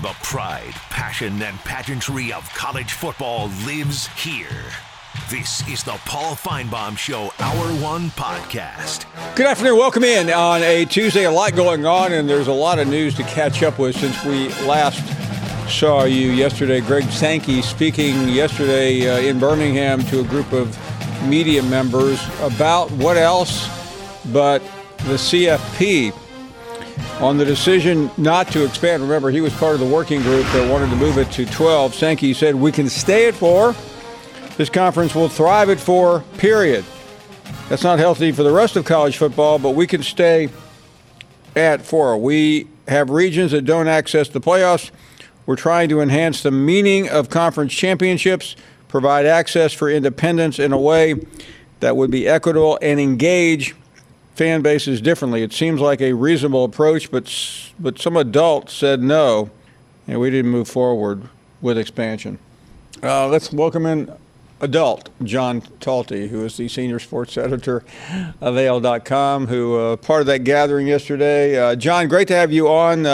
The pride, passion, and pageantry of college football lives here. This is the Paul Finebaum Show Hour 1 podcast. Good afternoon. Welcome in on a Tuesday. A lot going on, and there's a lot of news to catch up with since we last saw you yesterday. Greg Sankey speaking yesterday in Birmingham to a group of media members about what else but the CFP on the decision not to expand. Remember, he was part of the working group that wanted to move it to 12. Sankey said, we can stay at 4. This conference will thrive at 4, period. That's not healthy for the rest of college football, but we can stay at 4. We have regions that don't access the playoffs. We're trying to enhance the meaning of conference championships, provide access for independents in a way that would be equitable, and engage fan bases differently. It seems like a reasonable approach, but some adults said no, and we didn't move forward with expansion. Let's welcome in adult John Talty, who is the senior sports editor of AL.com, who part of that gathering yesterday. John, great to have you on.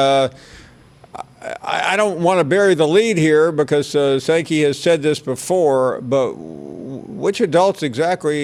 I don't want to bury the lead here because Sankey has said this before, but which adults exactly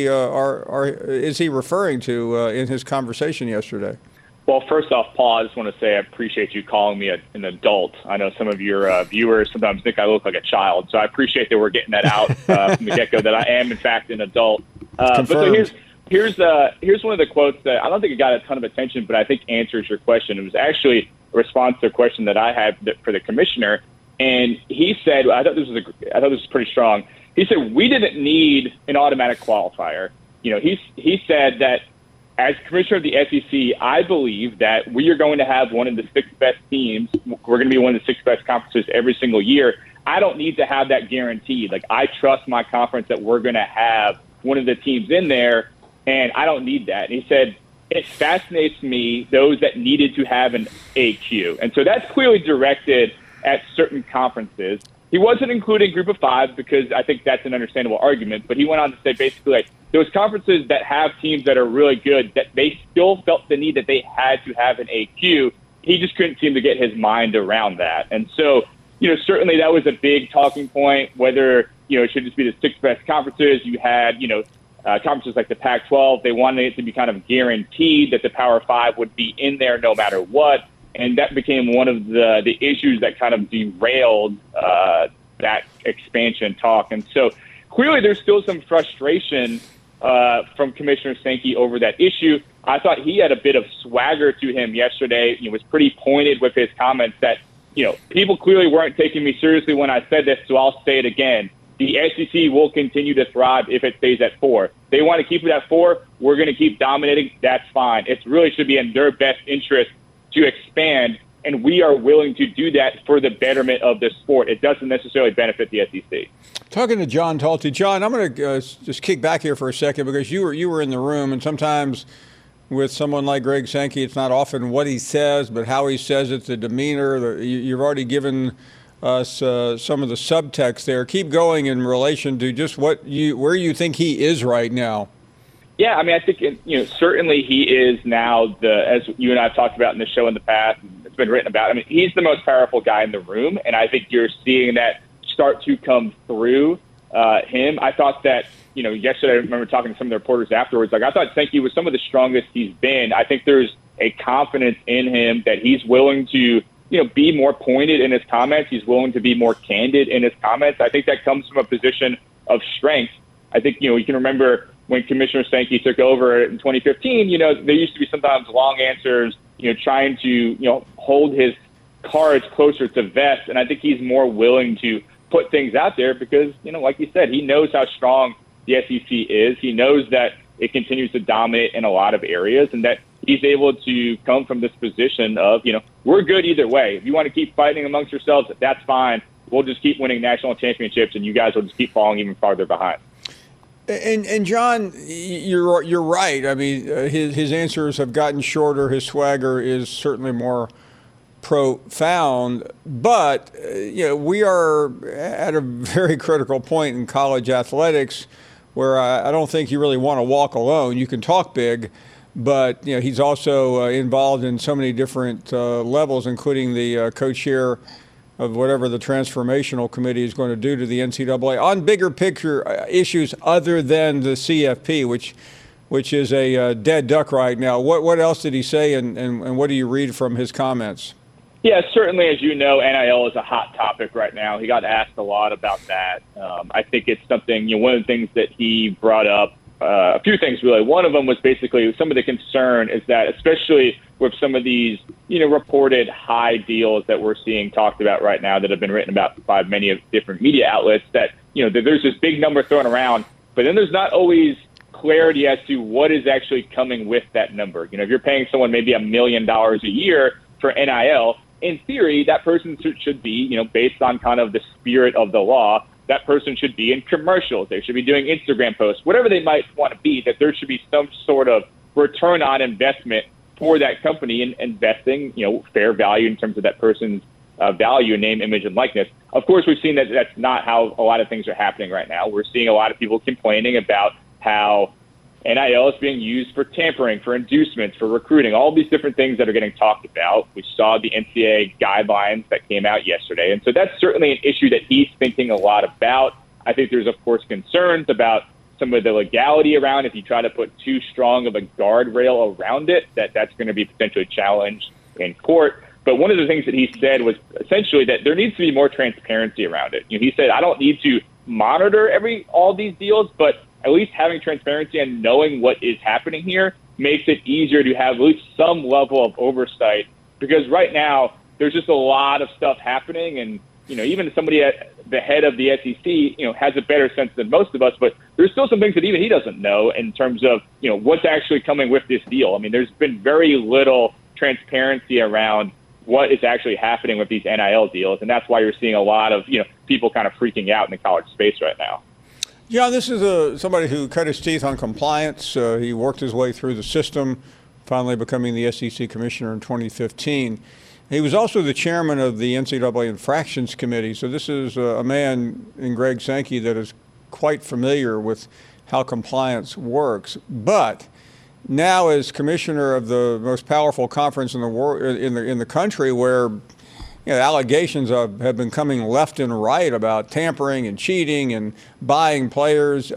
is he referring to in his conversation yesterday? Well, first off, Paul, I just want to say I appreciate you calling me an adult. I know some of your viewers sometimes think I look like a child, so I appreciate that we're getting that out from the get-go, that I am, in fact, an adult. But so here's one of the quotes that I don't think it got a ton of attention, but I think answers your question. It was actually a response to a question that I had for the commissioner, and he said, I thought this was pretty strong. He said, we didn't need an automatic qualifier. You know, he said that as commissioner of the SEC, I believe that we are going to have one of the 6 best teams. We're going to be one of the 6 best conferences every single year. I don't need to have that guaranteed. Like, I trust my conference that we're going to have one of the teams in there, and I don't need that. And he said, it fascinates me, those that needed to have an AQ. And so that's clearly directed at certain conferences. He wasn't including Group of 5 because I think that's an understandable argument, but he went on to say basically like those conferences that have teams that are really good, that they still felt the need that they had to have an AQ. He just couldn't seem to get his mind around that. And so, you know, certainly that was a big talking point, whether, you know, it should just be the 6 best conferences. You had, you know, conferences like the Pac-12, they wanted it to be kind of guaranteed that the Power 5 would be in there no matter what. And that became one of the issues that kind of derailed that expansion talk. And so clearly there's still some frustration from Commissioner Sankey over that issue. I thought he had a bit of swagger to him yesterday. He was pretty pointed with his comments that, you know, people clearly weren't taking me seriously when I said this, so I'll say it again. The SEC will continue to thrive if it stays at 4. They want to keep it at 4. We're going to keep dominating. That's fine. It really should be in their best interest to expand, and we are willing to do that for the betterment of the sport. It doesn't necessarily benefit the SEC. Talking to John Talty. John, I'm going to just kick back here for a second because you were in the room, and sometimes with someone like Greg Sankey, it's not often what he says, but how he says it, the demeanor. You've already given us some of the subtext there. Keep going in relation to just where you think he is right now. Yeah, I mean, I think, you know, certainly he is now as you and I have talked about in the show in the past, it's been written about. I mean, he's the most powerful guy in the room, and I think you're seeing that start to come through him. I thought that, you know, yesterday I remember talking to some of the reporters afterwards. Like, I thought Sankey was some of the strongest he's been. I think there's a confidence in him that he's willing to, you know, be more pointed in his comments. He's willing to be more candid in his comments. I think that comes from a position of strength. I think, you know, you can remember when Commissioner Sankey took over in 2015, you know, there used to be sometimes long answers, you know, trying to, you know, hold his cards closer to vest. And I think he's more willing to put things out there because, you know, like you said, he knows how strong the SEC is. He knows that it continues to dominate in a lot of areas and that he's able to come from this position of, you know, we're good either way. If you want to keep fighting amongst yourselves, that's fine. We'll just keep winning national championships and you guys will just keep falling even farther behind. And John, you're right. I mean, his answers have gotten shorter. His swagger is certainly more profound. But you know, we are at a very critical point in college athletics where I don't think you really want to walk alone. You can talk big, but you know, he's also involved in so many different levels, including the co-chair whatever the transformational committee is going to do to the NCAA on bigger picture issues other than the CFP, which is a dead duck right now. What else did he say, and what do you read from his comments? Yeah, certainly, as you know, NIL is a hot topic right now. He got asked a lot about that. I think it's something, one of the things that he brought up, a few things really. One of them was basically some of the concern is that, especially with some of these, reported high deals that we're seeing talked about right now that have been written about by many of different media outlets, that, that there's this big number thrown around, but then there's not always clarity as to what is actually coming with that number. If you're paying someone maybe $1 million a year for NIL, in theory, that person should be, based on kind of the spirit of the law, that person should be in commercials. They should be doing Instagram posts, whatever they might want to be, that there should be some sort of return on investment for that company in investing, fair value in terms of that person's value, name, image, and likeness. Of course, we've seen that that's not how a lot of things are happening right now. We're seeing a lot of people complaining about how NIL is being used for tampering, for inducements, for recruiting, all these different things that are getting talked about. We saw the NCAA guidelines that came out yesterday. And so that's certainly an issue that he's thinking a lot about. I think there's, of course, concerns about some of the legality around if you try to put too strong of a guardrail around it, that's going to be potentially challenged in court. But one of the things that he said was essentially that there needs to be more transparency around it. He said, I don't need to monitor all these deals, but at least having transparency and knowing what is happening here makes it easier to have at least some level of oversight, because right now there's just a lot of stuff happening, and even somebody at the head of the SEC has a better sense than most of us, but there's still some things that even he doesn't know in terms of what's actually coming with this deal. I mean, there's been very little transparency around what is actually happening with these NIL deals, and that's why you're seeing a lot of people kind of freaking out in the college space right now. Yeah, this is somebody who cut his teeth on compliance. He worked his way through the system, finally becoming the SEC commissioner in 2015. He was also the chairman of the NCAA Infractions Committee. So this is a man in Greg Sankey that is quite familiar with how compliance works. But now, as commissioner of the most powerful conference in the world, in the country, where allegations have been coming left and right about tampering and cheating and buying players.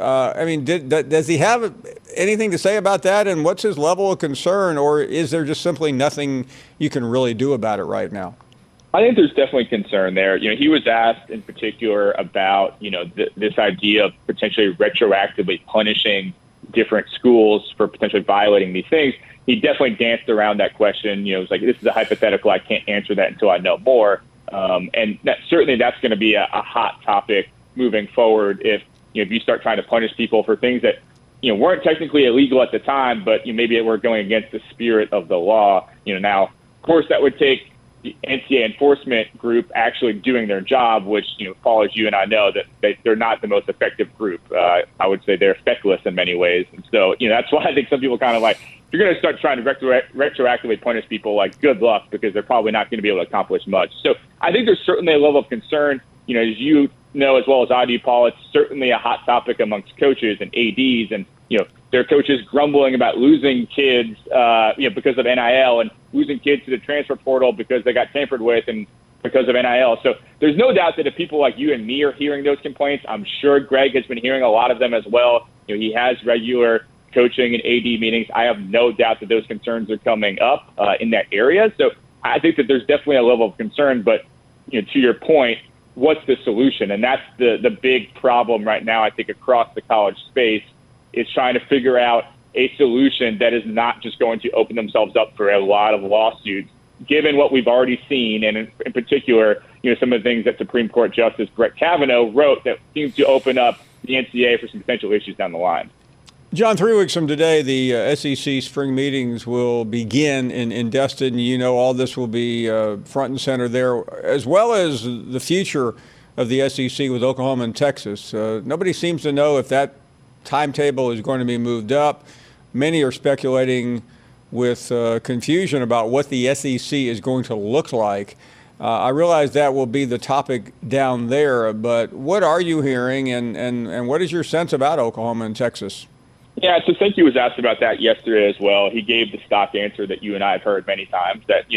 Does he have anything to say about that? And what's his level of concern? Or is there just simply nothing you can really do about it right now? I think there's definitely concern there. He was asked in particular about, this idea of potentially retroactively punishing different schools for potentially violating these things. He definitely danced around that question. It was like, this is a hypothetical. I can't answer that until I know more. And certainly that's going to be a hot topic moving forward if you start trying to punish people for things that weren't technically illegal at the time, but maybe were going against the spirit of the law. Now, of course, that would take the NCAA enforcement group actually doing their job, which Paul, as you and I know, that they're not the most effective group. I would say they're feckless in many ways, and so that's why I think some people kind of like, if you're going to start trying to retroactively punish people, like, good luck, because they're probably not going to be able to accomplish much. So I think there's certainly a level of concern. As you know as well as I do, Paul, it's certainly a hot topic amongst coaches and ADs, and there are coaches grumbling about losing kids, because of NIL, and losing kids to the transfer portal because they got tampered with and because of NIL. So there's no doubt that if people like you and me are hearing those complaints, I'm sure Greg has been hearing a lot of them as well. He has regular coaching and AD meetings. I have no doubt that those concerns are coming up in that area. So I think that there's definitely a level of concern, but to your point, what's the solution? And that's the big problem right now, I think, across the college space, is trying to figure out a solution that is not just going to open themselves up for a lot of lawsuits, given what we've already seen, and in particular, some of the things that Supreme Court Justice Brett Kavanaugh wrote that seems to open up the NCAA for some potential issues down the line. John, 3 weeks from today, the SEC spring meetings will begin in Destin. All this will be front and center there, as well as the future of the SEC with Oklahoma and Texas. Nobody seems to know if that timetable is going to be moved up. Many are speculating with confusion about what the SEC is going to look like. I realize that will be the topic down there, but what are you hearing, and what is your sense about Oklahoma and Texas? Yeah, so Sankey was asked about that yesterday as well. He gave the stock answer that you and I have heard many times, that,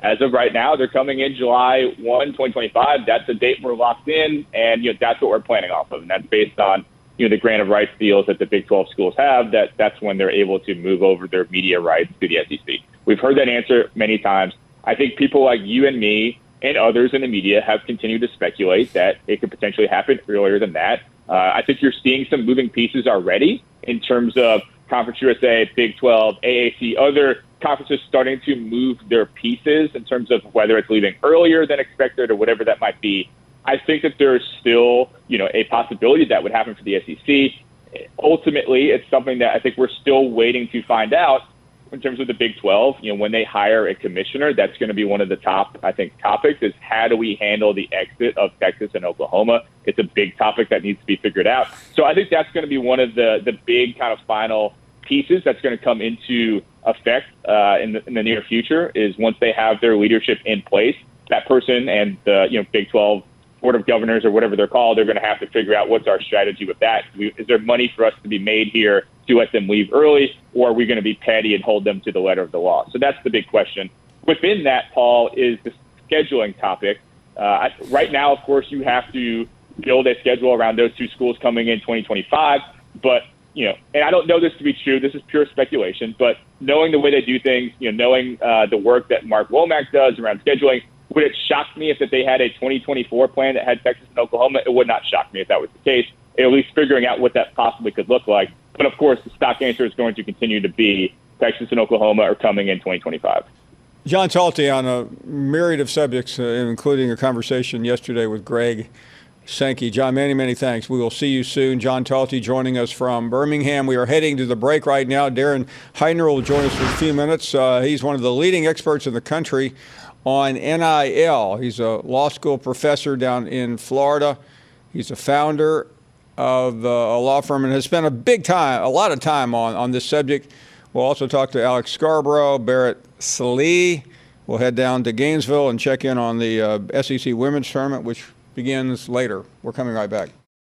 as of right now, they're coming in July 1, 2025. That's the date we're locked in, and that's what we're planning off of, and that's based on the grant of rights deals that the Big 12 schools have. That's when they're able to move over their media rights to the SEC. We've heard that answer many times. I think people like you and me and others in the media have continued to speculate that it could potentially happen earlier than that. I think you're seeing some moving pieces already in terms of Conference USA, Big 12, AAC, other conferences starting to move their pieces in terms of whether it's leaving earlier than expected or whatever that might be. I think that there's still, a possibility that would happen for the SEC. Ultimately, it's something that I think we're still waiting to find out in terms of the Big 12. When they hire a commissioner, that's going to be one of the top, I think, topics is how do we handle the exit of Texas and Oklahoma? It's a big topic that needs to be figured out. So I think that's going to be one of the big kind of final pieces that's going to come into effect in the near future is once they have their leadership in place, that person and the Big 12 Board of Governors or whatever they're called, they're going to have to figure out what's our strategy with that. Is there money for us to be made here to let them leave early, or are we going to be petty and hold them to the letter of the law? So that's the big question. Within that, Paul, is the scheduling topic. Right now, of course, you have to build a schedule around those two schools coming in 2025. But, and I don't know this to be true. This is pure speculation. But knowing the way they do things, knowing the work that Mark Womack does around scheduling, would it shock me if they had a 2024 plan that had Texas and Oklahoma? It would not shock me if that was the case, at least figuring out what that possibly could look like. But, of course, the stock answer is going to continue to be Texas and Oklahoma are coming in 2025. John Talty on a myriad of subjects, including a conversation yesterday with Greg Sankey. John, many, many thanks. We will see you soon. John Talty joining us from Birmingham. We are heading to the break right now. Darren Heitner will join us for a few minutes. He's one of the leading experts in the country on NIL. He's a law school professor down in Florida. He's a founder of a law firm and has spent a lot of time on this subject. We'll also talk to Alex Scarborough, Barrett Sallee. We'll head down to Gainesville and check in on the SEC Women's Tournament, which begins later. We're coming right back.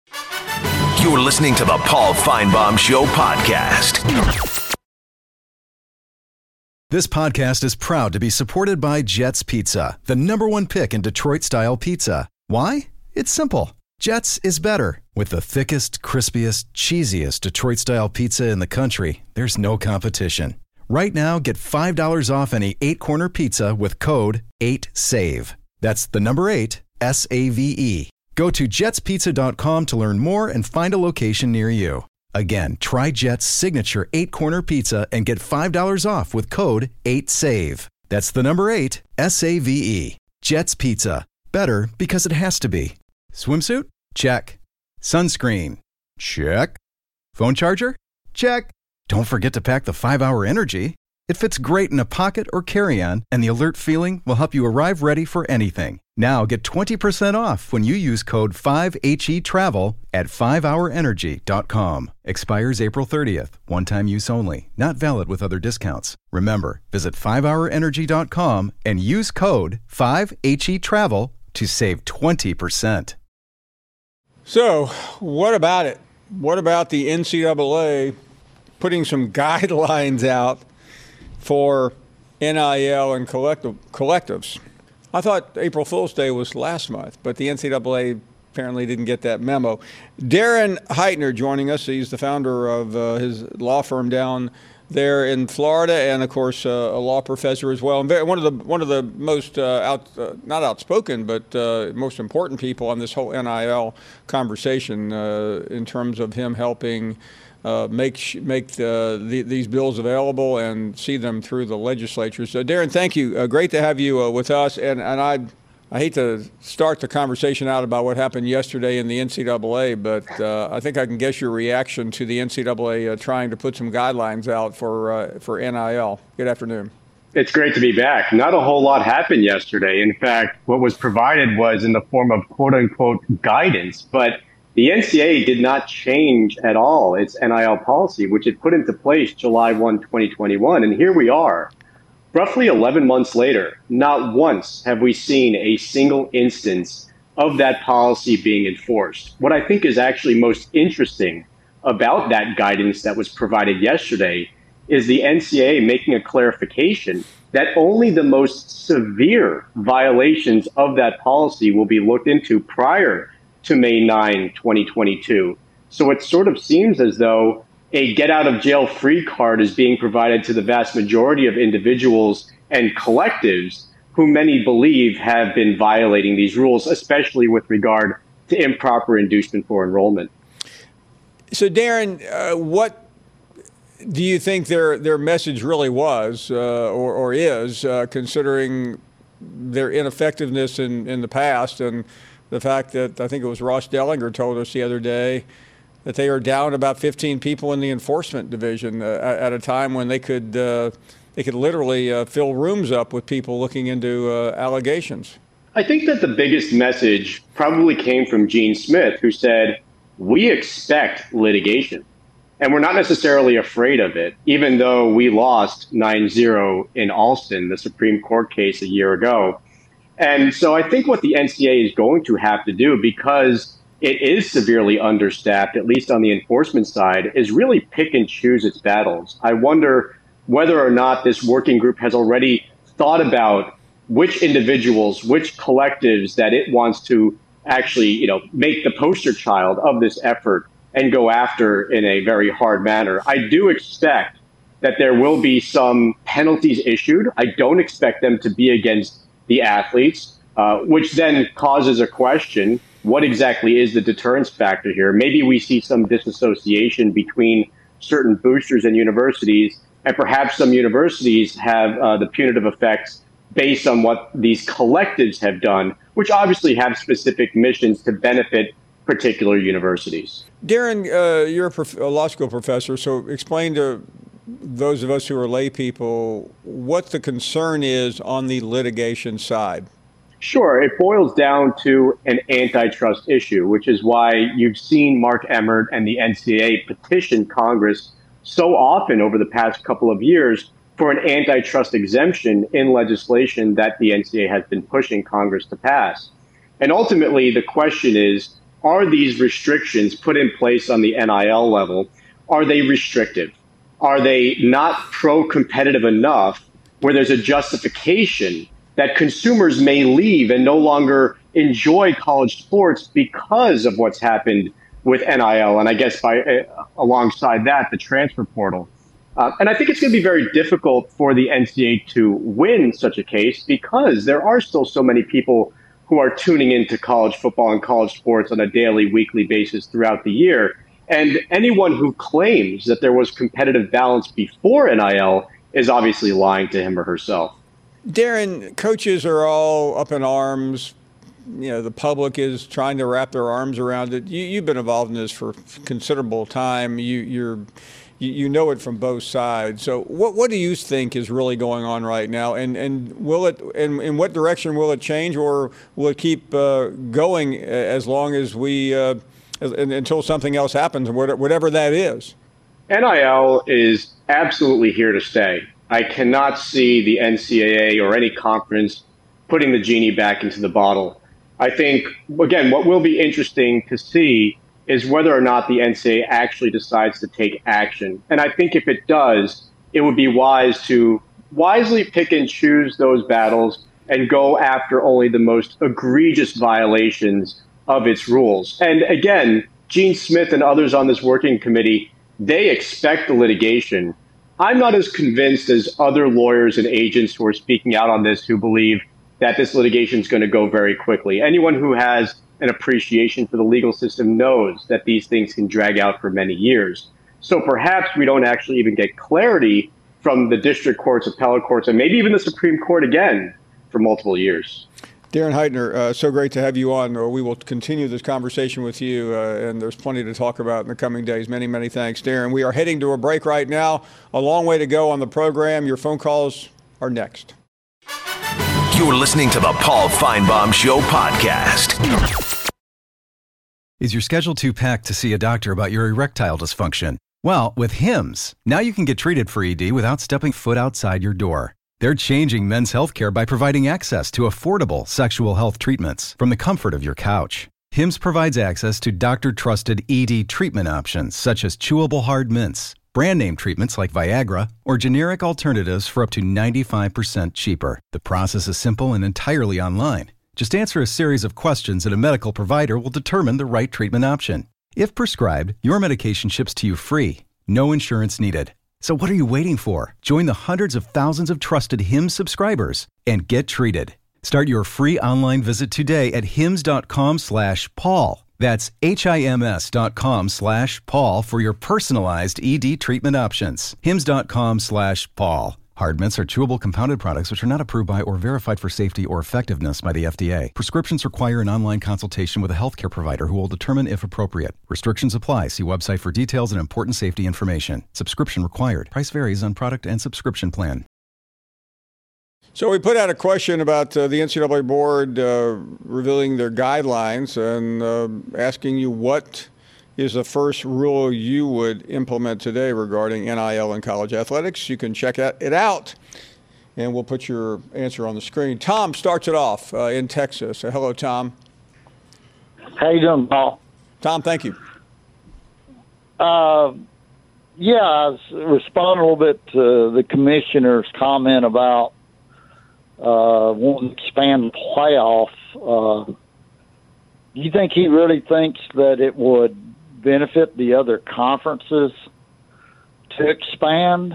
You're listening to the Paul Finebaum Show podcast. This podcast is proud to be supported by Jets Pizza, the #1 pick in Detroit-style pizza. Why? It's simple. Jets is better. With the thickest, crispiest, cheesiest Detroit-style pizza in the country, there's no competition. Right now, get $5 off any 8-corner pizza with code 8SAVE. That's the number 8, SAVE. Go to jetspizza.com to learn more and find a location near you. Again, try Jet's signature 8-corner pizza and get $5 off with code 8SAVE. That's the number 8, SAVE. Jet's Pizza. Better because it has to be. Swimsuit? Check. Sunscreen? Check. Phone charger? Check. Don't forget to pack the 5-Hour Energy. It fits great in a pocket or carry-on, and the alert feeling will help you arrive ready for anything. Now get 20% off when you use code 5HETRAVEL at 5hourenergy.com. Expires April 30th. One-time use only. Not valid with other discounts. Remember, visit 5hourenergy.com and use code 5HETRAVEL to save 20%. So, what about it? What about the NCAA putting some guidelines out for NIL and collectives? I thought April Fool's Day was last month, but the NCAA apparently didn't get that memo. Darren Heitner joining us. He's the founder of his law firm down there in Florida, and of course a law professor as well. And one of the most not outspoken, but most important people on this whole NIL conversation in terms of him helping make these bills available and see them through the legislature. So, Darren, thank you. Great to have you with us. And I hate to start the conversation out about what happened yesterday in the NCAA, but I think I can guess your reaction to the NCAA trying to put some guidelines out for NIL. Good afternoon. It's great to be back. Not a whole lot happened yesterday. In fact, what was provided was in the form of quote-unquote guidance, but the NCAA did not change at all its NIL policy, which it put into place July 1, 2021. And here we are, roughly 11 months later. Not once have we seen a single instance of that policy being enforced. What I think is actually most interesting about that guidance that was provided yesterday is the NCAA making a clarification that only the most severe violations of that policy will be looked into prior to May 9, 2022. So it sort of seems as though a get-out-of-jail-free card is being provided to the vast majority of individuals and collectives who many believe have been violating these rules, especially with regard to improper inducement for enrollment. So, Darren, what do you think their message really was or is, considering their ineffectiveness in the past and the fact that I think it was Ross Dellinger told us the other day that they are down about 15 people in the enforcement division at a time when they could literally fill rooms up with people looking into allegations? I think that the biggest message probably came from Gene Smith, who said, we expect litigation. And we're not necessarily afraid of it, even though we lost 9-0 in Alston, the Supreme Court case a year ago. And so I think what the NCAA is going to have to do, because it is severely understaffed, at least on the enforcement side, is really pick and choose its battles. I wonder whether or not this working group has already thought about which individuals, which collectives that it wants to actually, make the poster child of this effort and go after in a very hard manner. I do expect that there will be some penalties issued. I don't expect them to be against the athletes, which then causes a question. What exactly is the deterrence factor here? Maybe we see some disassociation between certain boosters and universities, and perhaps some universities have the punitive effects based on what these collectives have done, which obviously have specific missions to benefit particular universities. Darren, you're a law school professor, so explain to those of us who are lay people what the concern is on the litigation side. Sure. It boils down to an antitrust issue, which is why you've seen Mark Emmert and the NCAA petition Congress so often over the past couple of years for an antitrust exemption in legislation that the NCAA has been pushing Congress to pass. And ultimately, the question is, are these restrictions put in place on the NIL level, are they restrictive? Are they not pro-competitive enough where there's a justification that consumers may leave and no longer enjoy college sports because of what's happened with NIL, and I guess alongside that, the transfer portal. And I think it's going to be very difficult for the NCAA to win such a case because there are still so many people who are tuning into college football and college sports on a daily, weekly basis throughout the year. And anyone who claims that there was competitive balance before NIL is obviously lying to him or herself. Darren, coaches are all up in arms. The public is trying to wrap their arms around it. You've been involved in this for considerable time. You know it from both sides. So what do you think is really going on right now? And will it, and in what direction will it change, or will it keep going as long as until something else happens, whatever that is? NIL is absolutely here to stay. I cannot see the NCAA or any conference putting the genie back into the bottle. I think, again, what will be interesting to see is whether or not the NCAA actually decides to take action. And I think if it does, it would be wise to wisely pick and choose those battles and go after only the most egregious violations of its rules. And again, Gene Smith and others on this working committee, they expect the litigation. I'm not as convinced as other lawyers and agents who are speaking out on this who believe that this litigation is going to go very quickly. Anyone who has an appreciation for the legal system knows that these things can drag out for many years. So perhaps we don't actually even get clarity from the district courts, appellate courts, and maybe even the Supreme Court again for multiple years. Darren Heitner, so great to have you on. We will continue this conversation with you, and there's plenty to talk about in the coming days. Many, many thanks, Darren. We are heading to a break right now. A long way to go on the program. Your phone calls are next. You're listening to the Paul Feinbaum Show podcast. Is your schedule too packed to see a doctor about your erectile dysfunction? Well, with Hims, now you can get treated for ED without stepping foot outside your door. They're changing men's healthcare by providing access to affordable sexual health treatments from the comfort of your couch. Hims provides access to doctor-trusted ED treatment options such as chewable hard mints, brand name treatments like Viagra, or generic alternatives for up to 95% cheaper. The process is simple and entirely online. Just answer a series of questions and a medical provider will determine the right treatment option. If prescribed, your medication ships to you free. No insurance needed. So what are you waiting for? Join the hundreds of thousands of trusted Hims subscribers and get treated. Start your free online visit today at hims.com/Paul. That's HIMS.com/Paul for your personalized ED treatment options. hims.com/Paul. Hard mints are chewable compounded products which are not approved by or verified for safety or effectiveness by the FDA. Prescriptions require an online consultation with a healthcare provider who will determine if appropriate. Restrictions apply. See website for details and important safety information. Subscription required. Price varies on product and subscription plan. So we put out a question about the NCAA board revealing their guidelines and asking you what is the first rule you would implement today regarding NIL and college athletics. You can check it out, and we'll put your answer on the screen. Tom starts it off in Texas. Hello, Tom. How you doing, Paul? Tom, thank you. I was responding a little bit to the commissioner's comment about wanting to expand the playoff. Do you think he really thinks that it would benefit the other conferences to expand?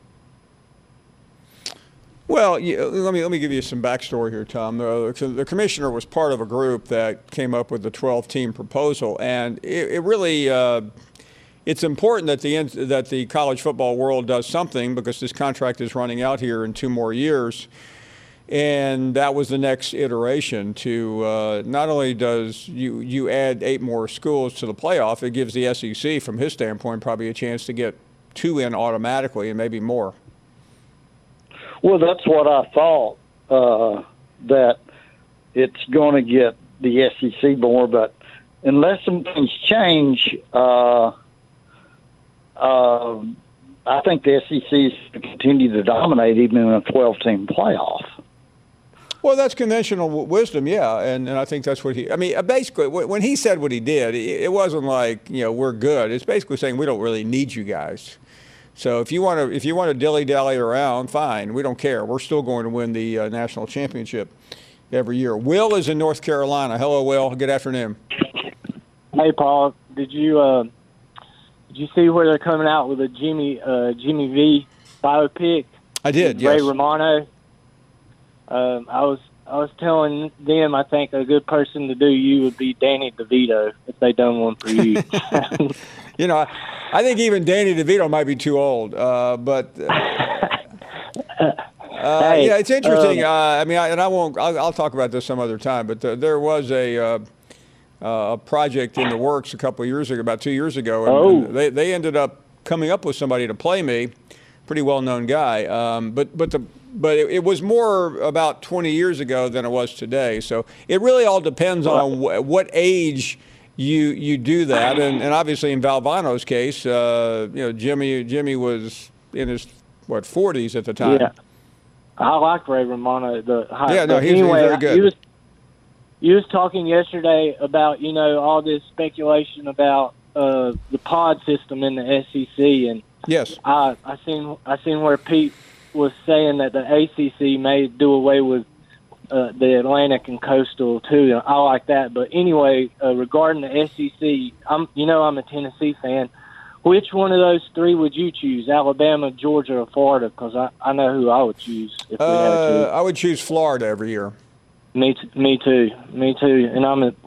Well, let me give you some backstory here, Tom. The commissioner was part of a group that came up with the 12-team proposal, and it really it's important that the college football world does something because this contract is running out here in 2 more years. And that was the next iteration to not only does you add 8 more schools to the playoff, it gives the SEC, from his standpoint, probably a chance to get 2 in automatically and maybe more. Well, that's what I thought, that it's going to get the SEC more, but unless some things change, I think the SEC is going to continue to dominate even in a 12-team playoff. Well, that's conventional wisdom, yeah, and I think that's what basically, when he said what he did, it wasn't like, we're good. It's basically saying we don't really need you guys. So if you want to dilly-dally around, fine. We don't care. We're still going to win the national championship every year. Will is in North Carolina. Hello, Will. Good afternoon. Hey, Paul. Did you see where they're coming out with a Jimmy V biopic? I did. Ray Yes. Romano. I was telling them I think a good person to do you would be Danny DeVito if they done one for you. I think even Danny DeVito might be too old, but it's interesting. I'll talk about this some other time. But there was a project in the works a couple of years ago, about 2 years ago, and they ended up coming up with somebody to play me, pretty well-known guy. But it was more about 20 years ago than it was today. So it really all depends on what age you do that. And obviously in Valvano's case, Jimmy was in his 40s at the time. Yeah, I like Ray Romano. He's very good. He was talking yesterday about all this speculation about the pod system in the SEC, and yes, I seen where Pete was saying that the ACC may do away with the Atlantic and Coastal too. I like that. But anyway, regarding the SEC, I'm a Tennessee fan. Which one of those 3 would you choose? Alabama, Georgia, or Florida? Because I know who I would choose if we had to. I would choose Florida every year. Me too. And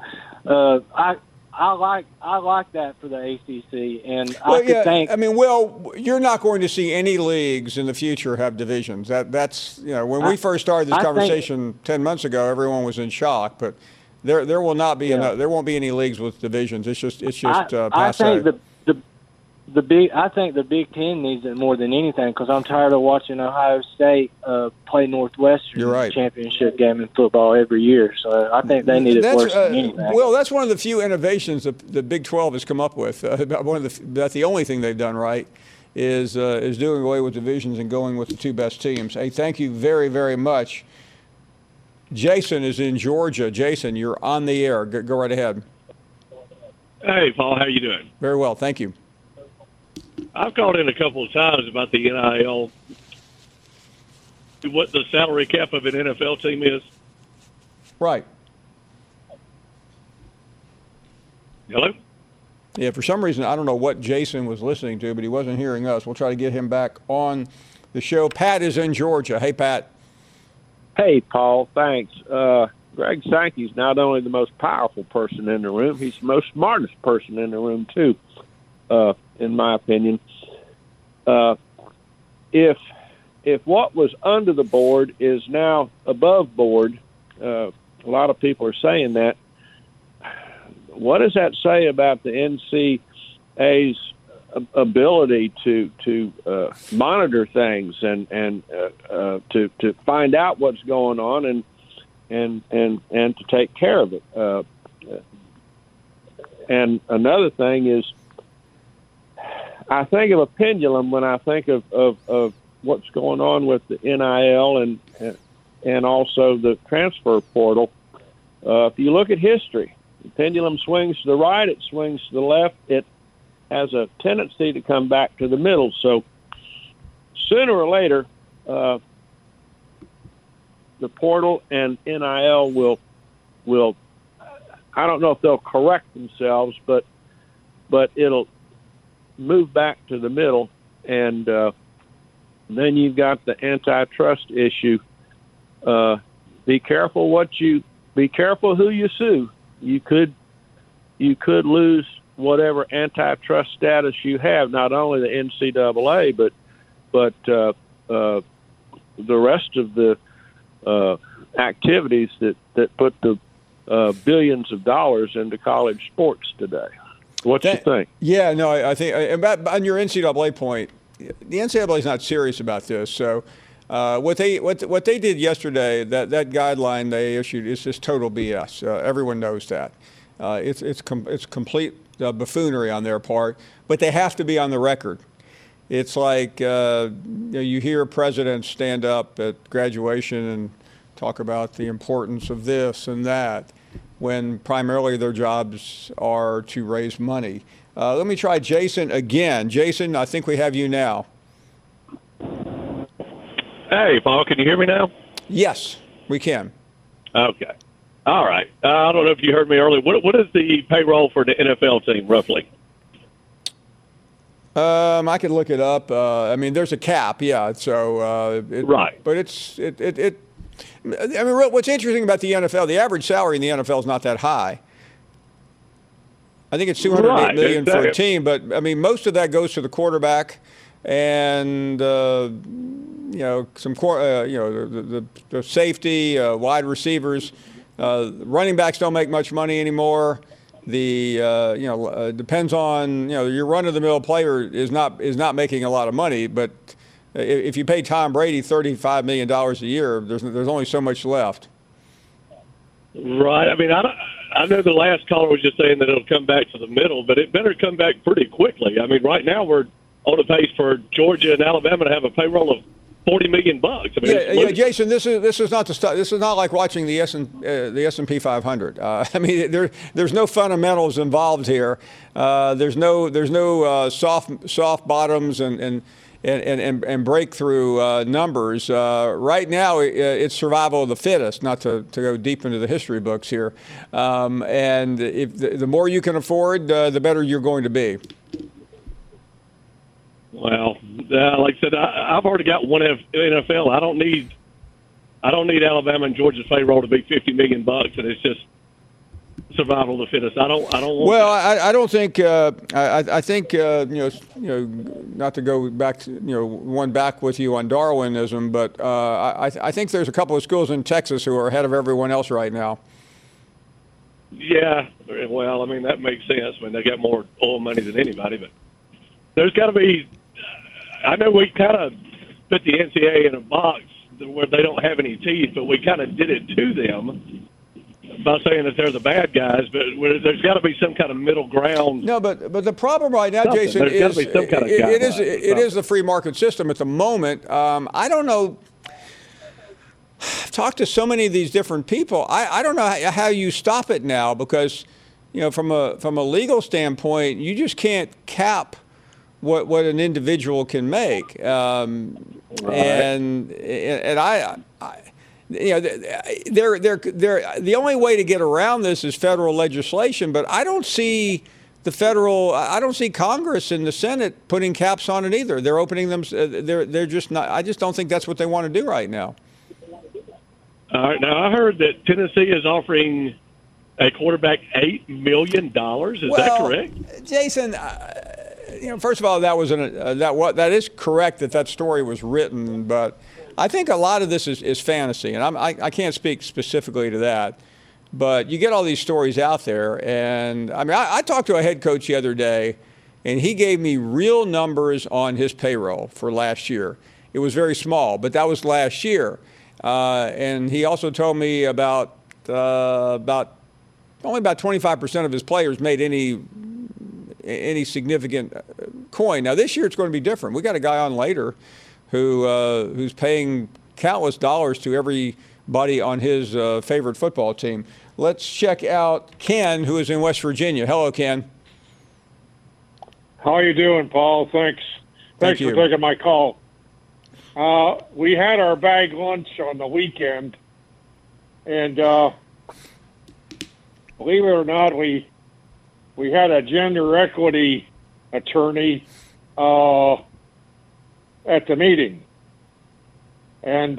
I like that for the ACC, and you're not going to see any leagues in the future have divisions. That's when we first started this conversation 10 months ago, everyone was in shock. But there will not be there won't be any leagues with divisions. It's just I think I think the Big Ten needs it more than anything because I'm tired of watching Ohio State play Northwestern in the championship game in football every year. So I think they need it worse than anything. Well, that's one of the few innovations that the Big 12 has come up with. That's the only thing they've done right is doing away with divisions and going with the 2 best teams. Hey, thank you very, very much. Jason is in Georgia. Jason, you're on the air. Go right ahead. Hey, Paul. How you doing? Very well. Thank you. I've called in a couple of times about the NIL, what the salary cap of an NFL team is. Right. Hello? Yeah, for some reason, I don't know what Jason was listening to, but he wasn't hearing us. We'll try to get him back on the show. Pat is in Georgia. Hey, Pat. Hey, Paul. Thanks. Greg Sankey's not only the most powerful person in the room, he's the most smartest person in the room, too, in my opinion. If what was under the board is now above board, a lot of people are saying that. What does that say about the NCAA's ability to monitor things and to find out what's going on and to take care of it? And another thing is, I think of a pendulum when I think of what's going on with the NIL and also the transfer portal. If you look at history, the pendulum swings to the right, it swings to the left. It has a tendency to come back to the middle. So sooner or later, the portal and NIL will I don't know if they'll correct themselves, but it'll move back to the middle. And then you've got the antitrust issue. Be careful who you sue. You could lose whatever antitrust status you have, not only the NCAA, but the rest of the activities that put the billions of dollars into college sports today. What you think? Yeah, no, I think on your NCAA point, the NCAA is not serious about this. So what they did yesterday, that guideline they issued, is just total BS. Everyone knows that. It's complete buffoonery on their part, but they have to be on the record. It's like you hear presidents stand up at graduation and talk about the importance of this and that, when primarily their jobs are to raise money. Let me try Jason again. Jason, I think we have you now. Hey, Paul, can you hear me now? Yes, we can. Okay. All right. I don't know if you heard me earlier. What is the payroll for the NFL team, roughly? I could look it up. I mean, there's a cap, yeah. So right. But I mean, what's interesting about the NFL, the average salary in the NFL is not that high. I think it's $208 million for a team, but I mean, most of that goes to the quarterback and the safety, wide receivers. Running backs don't make much money anymore. Depends on your run-of-the-mill player is not making a lot of money, but if you pay Tom Brady $35 million a year, there's only so much left. Right. I mean, I know the last caller was just saying that it'll come back to the middle, but it better come back pretty quickly. I mean, right now we're on a pace for Georgia and Alabama to have a payroll of $40 million. I mean, Jason, this is not the stuff. This is not like watching the S&P 500. I mean, there's no fundamentals involved here. There's no soft bottoms and breakthrough numbers. Right now, it's survival of the fittest, not to go deep into the history books here. And if the more you can afford, the better you're going to be. Well, like I said, I've already got one NFL. I don't need Alabama and Georgia's payroll to be $50 million, and it's just survival of the fittest. I don't want. Well, I don't think. I think not to go back to one back with you on Darwinism, but I think there's a couple of schools in Texas who are ahead of everyone else right now. Yeah, well, I mean that makes sense. I mean they got more oil money than anybody, but there's got to be. I know we kind of put the NCAA in a box where they don't have any teeth, but we kind of did it to them by saying that they're the bad guys. But there's got to be some kind of middle ground. No, but the problem right now, Jason, is it is the free market system at the moment. I don't know. I've talked to so many of these different people. I don't know how you stop it now because, from a legal standpoint, you just can't cap what an individual can make. And I they're the only way to get around this is federal legislation, but I don't see I don't see Congress and the Senate putting caps on it either. They're opening them. They're just not. I just don't think that's what they want to do right now. All right. Now, I heard that Tennessee is offering a quarterback $8 million. Is that correct? Jason, first of all, that was that is correct that story was written, but I think a lot of this is fantasy, and I can't speak specifically to that. But you get all these stories out there, and I mean, I talked to a head coach the other day, and he gave me real numbers on his payroll for last year. It was very small, but that was last year. And he also told me about only about 25% of his players made any significant coin. Now this year it's going to be different. We got a guy on later who's paying countless dollars to everybody on his favorite football team. Let's check out Ken, who is in West Virginia. Hello, Ken. How are you doing, Paul? Thanks for taking my call. We had our bag lunch on the weekend, and believe it or not, we had a gender equity attorney at the meeting, and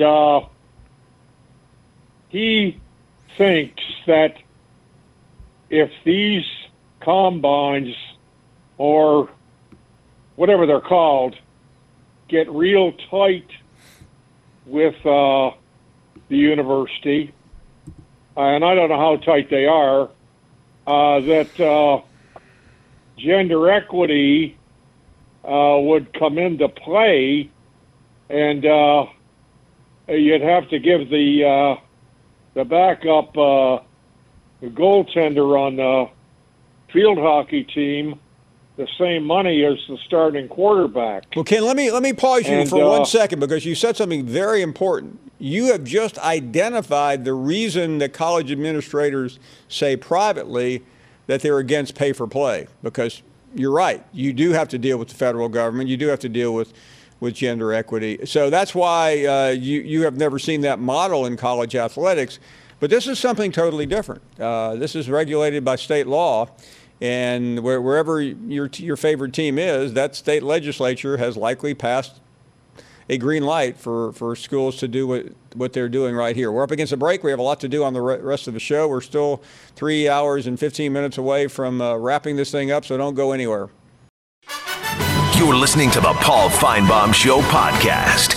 he thinks that if these combines, or whatever they're called, get real tight with the university, and I don't know how tight they are, that gender equity would come into play, and you'd have to give the backup goaltender on the field hockey team the same money as the starting quarterback. Well, Ken, let me pause you for 1 second, because you said something very important. You have just identified the reason that college administrators say privately that they're against pay for play, because you're right. You do have to deal with the federal government. You do have to deal with gender equity. So that's why you have never seen that model in college athletics. But this is something totally different. This is regulated by state law. And wherever your favorite team is, that state legislature has likely passed a green light for schools to do what they're doing right here. We're up against a break. We have a lot to do on the rest of the show. We're still 3 hours and 15 minutes away from wrapping this thing up, so don't go anywhere. You're listening to the Paul Feinbaum Show podcast.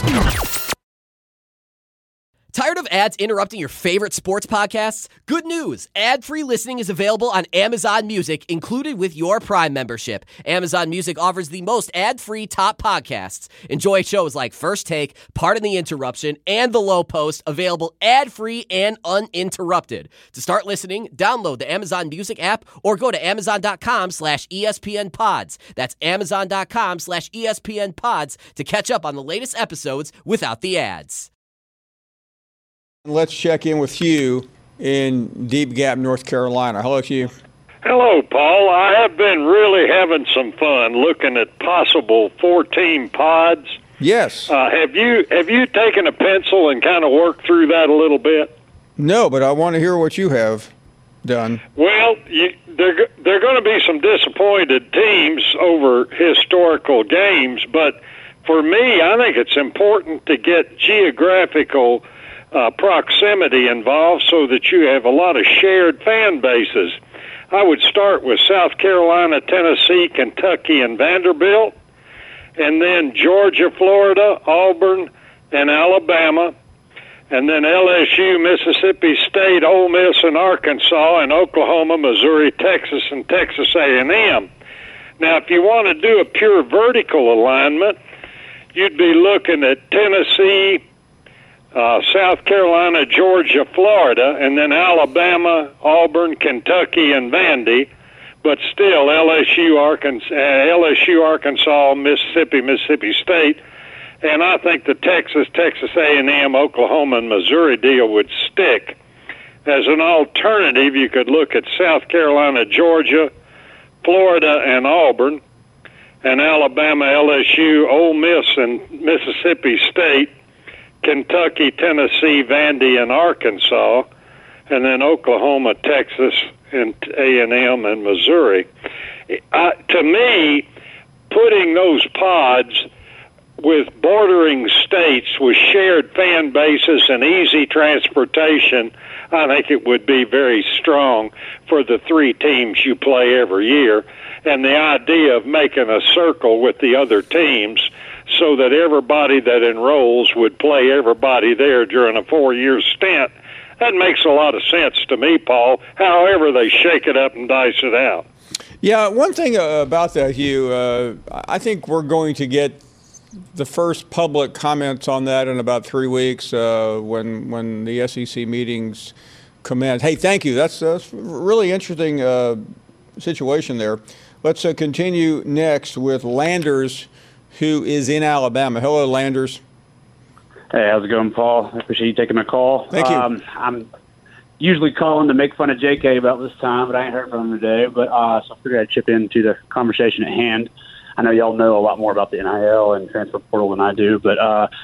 Tired of ads interrupting your favorite sports podcasts? Good news! Ad-free listening is available on Amazon Music, included with your Prime membership. Amazon Music offers the most ad-free top podcasts. Enjoy shows like First Take, Pardon the Interruption, and The Low Post, available ad-free and uninterrupted. To start listening, download the Amazon Music app or go to Amazon.com/ESPN Pods. That's Amazon.com/ESPN Pods to catch up on the latest episodes without the ads. Let's check in with Hugh in Deep Gap, North Carolina. Hello, Hugh. Hello, Paul. I have been really having some fun looking at possible 4-team pods. Yes. Have you taken a pencil and kind of worked through that a little bit? No, but I want to hear what you have done. Well, there are going to be some disappointed teams over historical games, but for me, I think it's important to get geographical proximity involved so that you have a lot of shared fan bases. I would start with South Carolina, Tennessee, Kentucky, and Vanderbilt, and then Georgia, Florida, Auburn, and Alabama, and then LSU, Mississippi State, Ole Miss, and Arkansas, and Oklahoma, Missouri, Texas, and Texas A&M. Now, if you want to do a pure vertical alignment, you'd be looking at Tennessee, South Carolina, Georgia, Florida, and then Alabama, Auburn, Kentucky, and Vandy, but still LSU, Arkansas, Mississippi State, and I think the Texas A&M, Oklahoma, and Missouri deal would stick. As an alternative, you could look at South Carolina, Georgia, Florida, and Auburn, and Alabama, LSU, Ole Miss, and Mississippi State, Kentucky, Tennessee, Vandy, and Arkansas, and then Oklahoma, Texas, and A&M, and Missouri. To me, putting those pods with bordering states with shared fan bases and easy transportation, I think it would be very strong for the 3 teams you play every year. And the idea of making a circle with the other teams so that everybody that enrolls would play everybody there during a 4-year stint, that makes a lot of sense to me, Paul, however they shake it up and dice it out. Yeah, one thing about that, Hugh, I think we're going to get the first public comments on that in about 3 weeks when the SEC meetings commence. Hey, thank you. That's a really interesting situation there. Let's continue next with Landers, who is in Alabama. Hello, Landers. Hey, how's it going, Paul? I appreciate you taking my call. Thank you. I'm usually calling to make fun of JK about this time, but I ain't heard from him today. But so I figured I'd chip into the conversation at hand. I know y'all know a lot more about the NIL and transfer portal than I do, but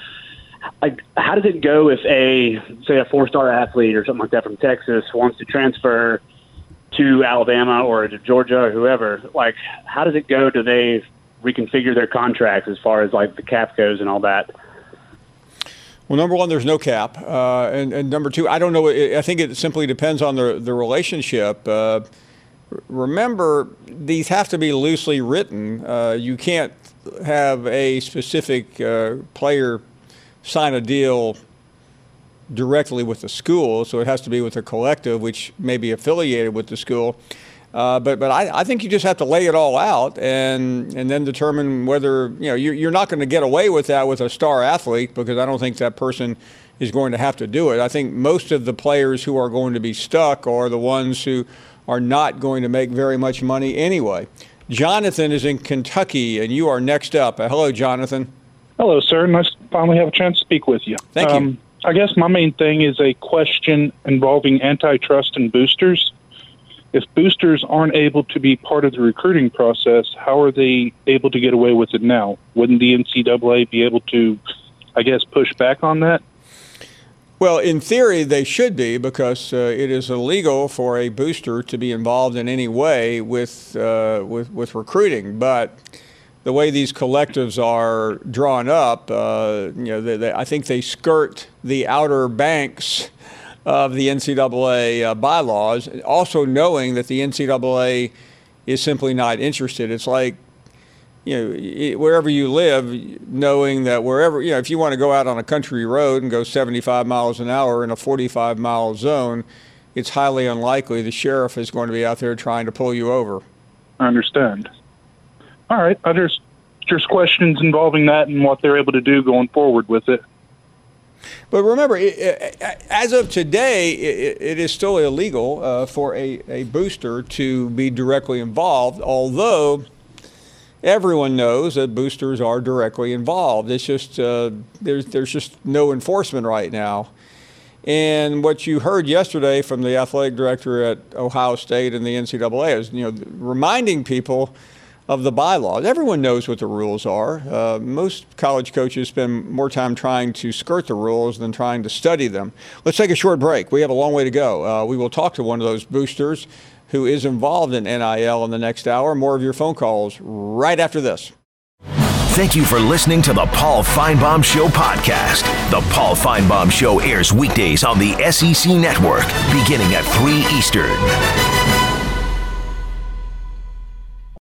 how does it go if a 4-star athlete or something like that from Texas wants to transfer to Alabama or to Georgia or whoever? Like, how does it go? Do they reconfigure their contracts as far as like the cap goes and all that? Well, number one, there's no cap, and number two, I don't know. I think it simply depends on the relationship. Remember, these have to be loosely written. You can't have a specific player sign a deal directly with the school, so it has to be with a collective, which may be affiliated with the school. But I think you just have to lay it all out and then determine whether, you're not going to get away with that with a star athlete, because I don't think that person is going to have to do it. I think most of the players who are going to be stuck are the ones who are not going to make very much money anyway. Jonathan is in Kentucky, and you are next up. Hello, Jonathan. Hello, sir. Nice to finally have a chance to speak with you. Thank you. I guess my main thing is a question involving antitrust and boosters. If boosters aren't able to be part of the recruiting process, how are they able to get away with it now? Wouldn't the NCAA be able to, I guess, push back on that? Well, in theory, they should be, because it is illegal for a booster to be involved in any way with recruiting. But the way these collectives are drawn up, I think they skirt the outer banks of the NCAA bylaws, also knowing that the NCAA is simply not interested. It's like, wherever you live, knowing that wherever, if you want to go out on a country road and go 75 miles an hour in a 45-mile zone, it's highly unlikely the sheriff is going to be out there trying to pull you over. I understand. All right. There's questions involving that and what they're able to do going forward with it. But remember, as of today, it is still illegal for a booster to be directly involved, although everyone knows that boosters are directly involved. It's just there's just no enforcement right now. And what you heard yesterday from the athletic director at Ohio State and the NCAA is, reminding people of the bylaws. Everyone knows what the rules are. Most college coaches spend more time trying to skirt the rules than trying to study them. Let's take a short break. We have a long way to go. We will talk to one of those boosters who is involved in NIL in the next hour. More of your phone calls right after this. Thank you for listening to the Paul Finebaum Show podcast. The Paul Finebaum Show airs weekdays on the SEC Network, beginning at 3 Eastern.